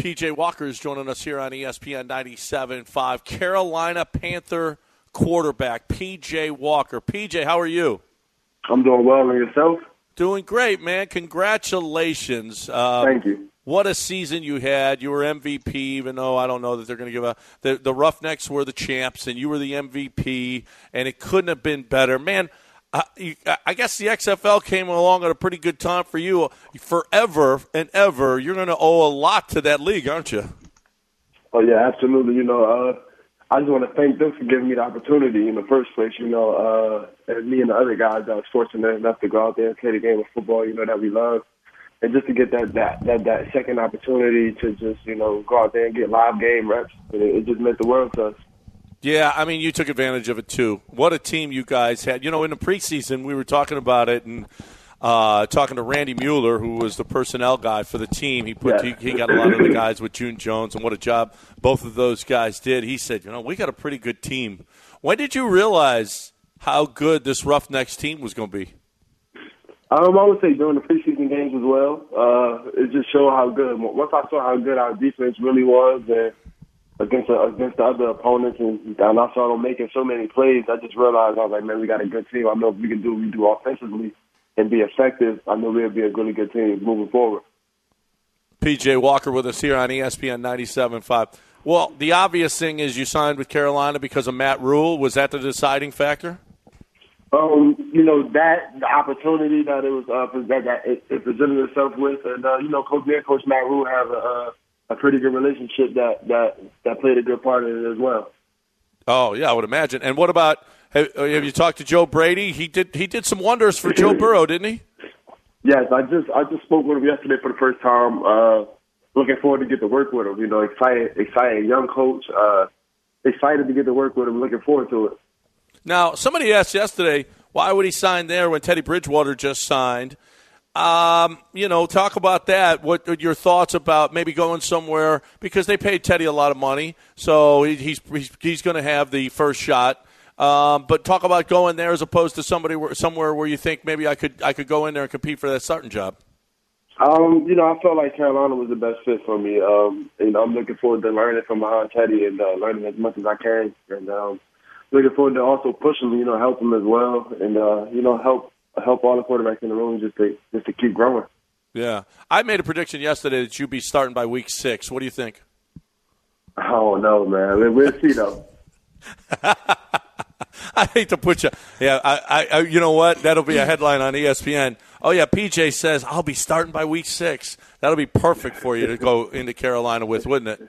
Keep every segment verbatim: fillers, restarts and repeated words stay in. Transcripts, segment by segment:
P J Walker is joining us here on E S P N ninety-seven point five. Carolina Panther quarterback P J Walker. P J, how are you? I'm doing well. And yourself? Doing great, man. Congratulations. Uh, Thank you. What a season you had. You were M V P, even though I don't know that they're going to give a the, – the Roughnecks were the champs, and you were the M V P, and it couldn't have been better. Man, I, I guess the X F L came along at a pretty good time for you. Forever and ever, you're going to owe a lot to that league, aren't you? Oh, yeah, absolutely. You know, uh, I just want to thank them for giving me the opportunity in the first place. You know, uh, and me and the other guys that was fortunate enough to go out there and play the game of football, you know, that we love. And just to get that, that, that, that second opportunity to just, you know, go out there and get live game reps, it, it just meant the world to us. Yeah, I mean, you took advantage of it, too. What a team you guys had. You know, in the preseason, we were talking about it and uh, talking to Randy Mueller, who was the personnel guy for the team. He put Yeah. he, he got a lot of the guys with June Jones, and what a job both of those guys did. He said, you know, we got a pretty good team. When did you realize how good this Roughnecks team was going to be? Um, I would say during the preseason games as well. Uh, it just showed how good. Once I saw how good our defense really was, and against the, against the other opponents, and, and I saw them making so many plays, I just realized I was like, man, we got a good team. I know if we can do what we do offensively and be effective, I know we'll be a really good team moving forward. P J Walker with us here on E S P N ninety-seven point five. Well, the obvious thing is you signed with Carolina because of Matt Rule. Was that the deciding factor? Um, you know, that, the opportunity that it was, uh, that, that it, it presented itself with, and, uh, you know, Coach, me and Coach Matt Rule have a, uh, a pretty good relationship that, that, that played a good part in it as well. Oh, yeah, I would imagine. And what about have, have you talked to Joe Brady? He did he did some wonders for Joe Burrow, didn't he? Yes, I just I just spoke with him yesterday for the first time. Uh, looking forward to get to work with him. You know, excited, excited young coach. Uh, excited to get to work with him. Looking forward to it. Now, somebody asked yesterday, why would he sign there when Teddy Bridgewater just signed? Um, you know, talk about that. What are your thoughts about maybe going somewhere, because they paid Teddy a lot of money, so he's he's, he's going to have the first shot. Um, but talk about going there as opposed to somebody where, somewhere where you think maybe I could I could go in there and compete for that starting job. Um, you know, I felt like Carolina was the best fit for me. Um, you know, I'm looking forward to learning from behind Teddy and uh, learning as much as I can, and um, looking forward to also pushing, you know, help him as well, and uh, you know, help. help all the quarterbacks in the room just to just to keep growing. Yeah. I made a prediction yesterday that you'd be starting by week six. What do you think? Oh, no, man. We'll see, though. I hate to put you – yeah, I, I, you know what? That'll be a headline on E S P N. Oh, yeah, P J says, I'll be starting by week six. That'll be perfect for you to go into Carolina with, wouldn't it?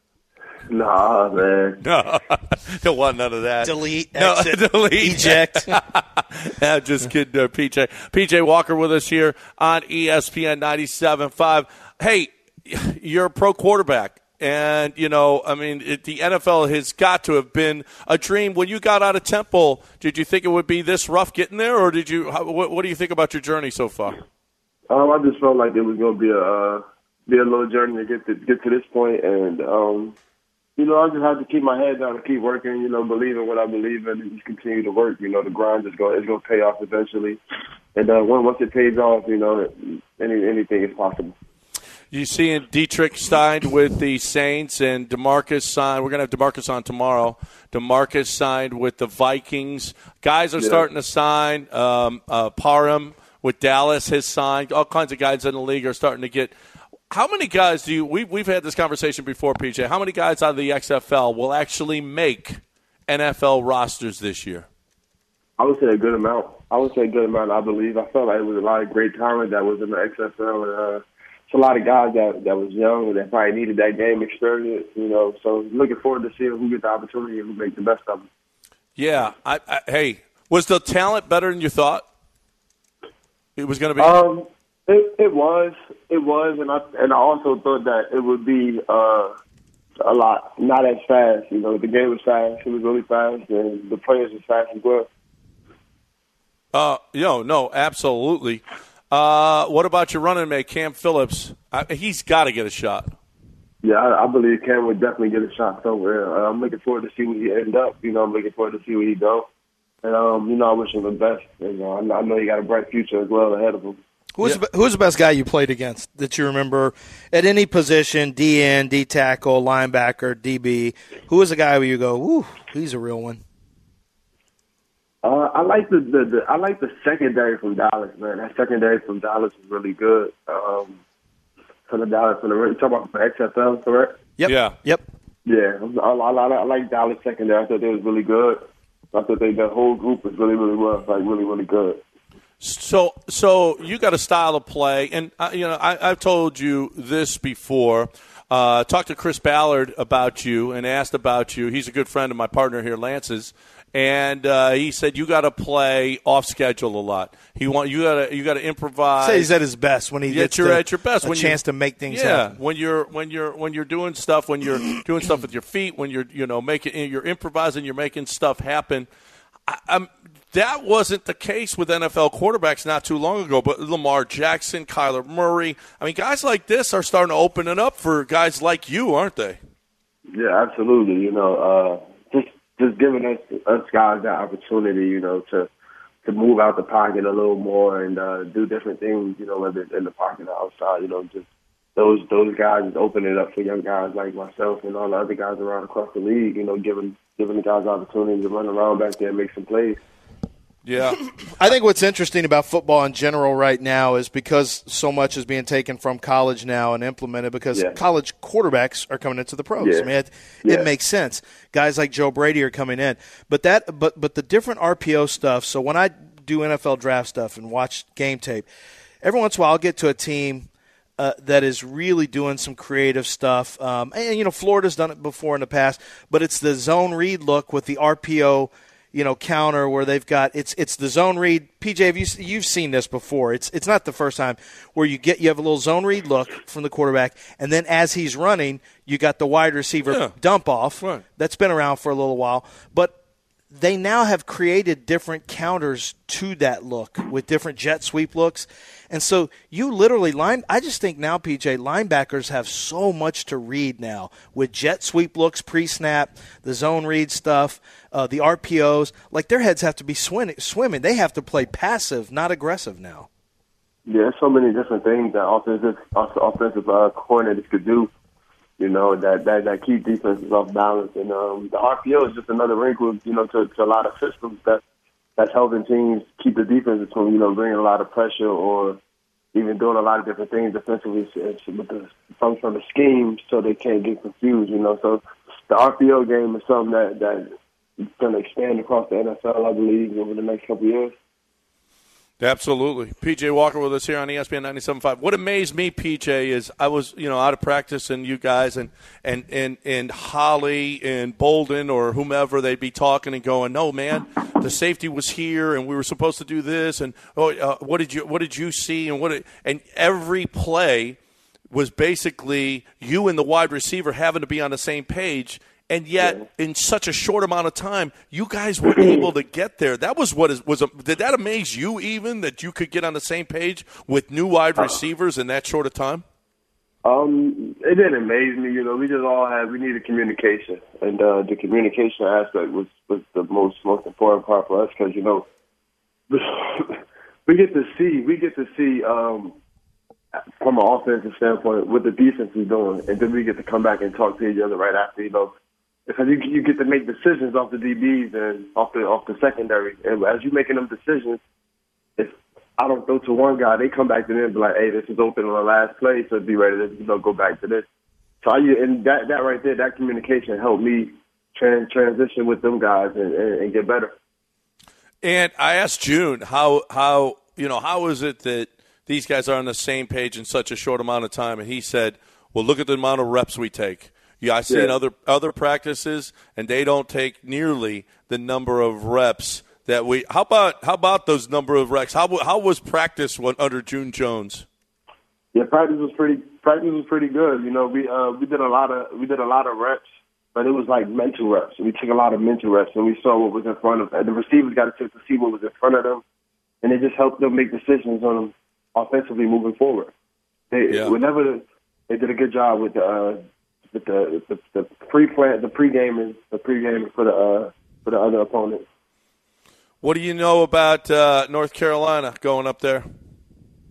Nah, man. No, don't want none of that. Delete, no, exit, delete, eject. Yeah, just kidding, uh, P J. P J Walker with us here on E S P N ninety-seven point five. Hey, you're a pro quarterback, and, you know, I mean, it, the N F L has got to have been a dream. When you got out of Temple, did you think it would be this rough getting there, or did you? How, what, what do you think about your journey so far? Um, I just felt like it was going to be a uh, be a little journey to get to get to this point, and um, you know, I just had to keep my head down and keep working. You know, believe in what I believe in, and just continue to work. You know, the grind is going it's going to pay off eventually, and uh, once it pays off, you know, any anything is possible. You seeing Dietrich signed with the Saints and DeMarcus signed. We're going to have DeMarcus on tomorrow. DeMarcus signed with the Vikings. Guys are Yeah. starting to sign. Um, uh, Parham with Dallas has signed. All kinds of guys in the league are starting to get. How many guys do you we, – we've had this conversation before, P J. How many guys out of the X F L will actually make N F L rosters this year? I would say a good amount. I would say a good amount, I believe. I felt like it was a lot of great talent that was in the X F L. And, uh, it's a lot of guys that that was young and that probably needed that game experience, you know. So looking forward to seeing who gets the opportunity and who makes the best of it. Yeah. I, I, hey, was the talent better than you thought it was going to be? Um, it, it was. It was. And I, and I also thought that it would be uh, a lot, not as fast. You know, the game was fast. It was really fast, and the players were fast as well. Uh, yo, no, absolutely. Uh, what about your running mate, Cam Phillips? I, he's got to get a shot. Yeah, I, I believe Cam would definitely get a shot somewhere. Uh, I'm looking forward to see where he end up. You know, I'm looking forward to see where he go. And, um, you know, I wish him the best. And, uh, I know he got a bright future as well ahead of him. Who's, Yeah. the, who's the best guy you played against that you remember at any position, D N, D tackle, linebacker, D B? Who was the guy where you go, "Ooh, he's a real one"? Uh, I like the, the, the I like the secondary from Dallas, man. That secondary from Dallas is really good. Um, from the Dallas, from the you talking about the X F L, correct? Yep. Yeah. Yep. Yeah, I, I, I, I like Dallas secondary. I thought they was really good. I thought they the whole group was really, really well, like really, really good. So, so you got a style of play, and uh, you know I, I've told you this before. Uh, talked to Chris Ballard about you and asked about you. He's a good friend of my partner here, Lance's, and uh, he said you got to play off schedule a lot. He want you got to you got to improvise. Say he's at his best when he Yeah, gets you're to, at your best a when chance you- to make things yeah, happen. when you're when you're when you're doing stuff, when you're doing stuff with your feet, when you're you know making you're improvising, you're making stuff happen. I, I'm, that wasn't the case with N F L quarterbacks not too long ago, but Lamar Jackson, Kyler Murray. I mean, guys like this are starting to open it up for guys like you, aren't they? Yeah, absolutely. You know, uh, just just giving us us guys that opportunity, you know, to to move out the pocket a little more and uh, do different things, you know, whether it's in the pocket or outside. You know, just those those guys is opening it up for young guys like myself and all the other guys around across the league. You know, giving giving the guys opportunity to run around back there and make some plays. Yeah. I think what's interesting about football in general right now is because so much is being taken from college now and implemented because Yeah. college quarterbacks are coming into the pros. Yeah. I mean, it, Yeah. it makes sense. Guys like Joe Brady are coming in. But that, but but the different R P O stuff, so when I do N F L draft stuff and watch game tape, every once in a while I'll get to a team uh, that is really doing some creative stuff. Um, and, you know, Florida's done it before in the past, but it's the zone read look with the R P O you know, counter where they've got it's it's the zone read. P J, have you you've seen this before? It's it's not the first time where you get you have a little zone read look from the quarterback, and then as he's running, you got the wide receiver Yeah. dump off. Right. That's been around for a little while, but they now have created different counters to that look with different jet sweep looks. And so you literally line I just think now, P J, linebackers have so much to read now with jet sweep looks, pre-snap, the zone read stuff, uh, the R P Os. Like their heads have to be swimming. swimming. They have to play passive, not aggressive now. Yeah, there's so many different things that offensive offensive uh, coordinators could do. You know, that, that, that keep defenses off balance. And um, the R P O is just another wrinkle, you know, to, to a lot of systems that that's helping teams keep the defenses from, you know, bringing a lot of pressure or even doing a lot of different things defensively with the, from, from the scheme so they can't get confused, you know. So the R P O game is something that, that is going to expand across the N F L, I believe, over the next couple of years. Absolutely. P J Walker with us here on E S P N ninety-seven point five. What amazed me, P J, is I was, you know, out of practice and you guys and, and, and, and Holly and Bolden or whomever, they'd be talking and going, no, man, the safety was here and we were supposed to do this. And oh, uh, what did you what did you see? And what did, and every play was basically you and the wide receiver having to be on the same page. And yet, in such a short amount of time, you guys were able to get there. That was what is was. A, did that amaze you even that you could get on the same page with new wide receivers in that short of time? Um, it didn't amaze me. You know, we just all had we needed communication, and uh, the communication aspect was, was the most most important part for us because you know we get to see we get to see um, from an offensive standpoint what the defense is doing, and then we get to come back and talk to each other right after. You know. Because you, you get to make decisions off the D Bs and off the off the secondary. And as you're making them decisions, if I don't throw to one guy, they come back to them and be like, hey, this is open on the last play, so be ready to you know, go back to this. So I, and that, that right there, that communication helped me trans, transition with them guys and, and, and get better. And I asked June, how, how, you know, how is it that these guys are on the same page in such a short amount of time? And he said, well, look at the amount of reps we take. Yeah, I see Yeah. in other other practices, and they don't take nearly the number of reps that we. How about how about those number of reps? How how was practice when, under June Jones? Yeah, practice was pretty. Practice was pretty good. You know, we uh, we did a lot of we did a lot of reps, but it was like mental reps. We took a lot of mental reps, and we saw what was in front of them. The receivers got a chance to see what was in front of them, and it just helped them make decisions on them offensively moving forward. They Yeah. whenever they did a good job with the. Uh, With the the, the pre-plan, the pre-gaming, the pre-gaming for the uh, for the other opponents. What do you know about uh, North Carolina going up there?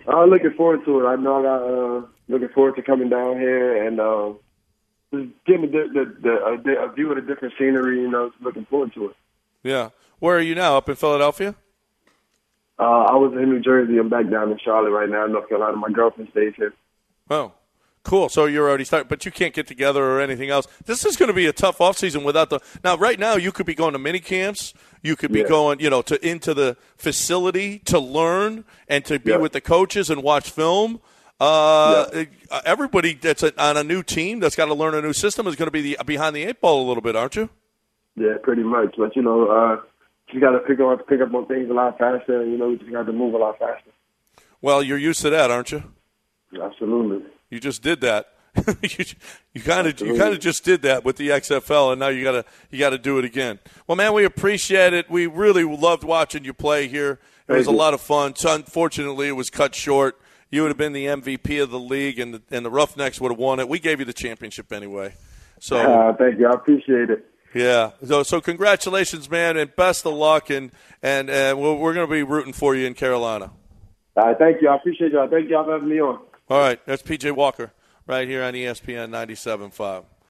I'm looking forward to it. I know I got uh, looking forward to coming down here and uh, just getting the, the, the, the, a view of the different scenery. You know, just looking forward to it. Yeah. Where are you now? Up in Philadelphia? Uh, I was in New Jersey. I'm back down in Charlotte right now, North Carolina. My girlfriend stays here. Oh, cool. So you're already starting, but you can't get together or anything else. This is going to be a tough offseason without the – now, right now, you could be going to mini camps. You could be yeah. going, you know, to into the facility to learn and to be yeah. with the coaches and watch film. Uh, yeah. Everybody that's a, on a new team that's got to learn a new system is going to be the, behind the eight ball a little bit, aren't you? Yeah, pretty much. But, you know, uh, you got to pick up, pick up on things a lot faster. And, you know, you just got to move a lot faster. Well, you're used to that, aren't you? Absolutely. You just did that. you kind of you kind of just did that with the X F L, and now you gotta you gotta do it again. Well, man, we appreciate it. We really loved watching you play here. It Thank was you. a lot of fun. So unfortunately, it was cut short. You would have been the M V P of the league, and the, and the Roughnecks would have won it. We gave you the championship anyway. So uh, thank you. I appreciate it. Yeah. So so congratulations, man, and best of luck, and and uh, we're, we're going to be rooting for you in Carolina. All right, thank you. I appreciate y'all. Thank y'all for having me on. All right, that's P J Walker right here on E S P N ninety-seven point five.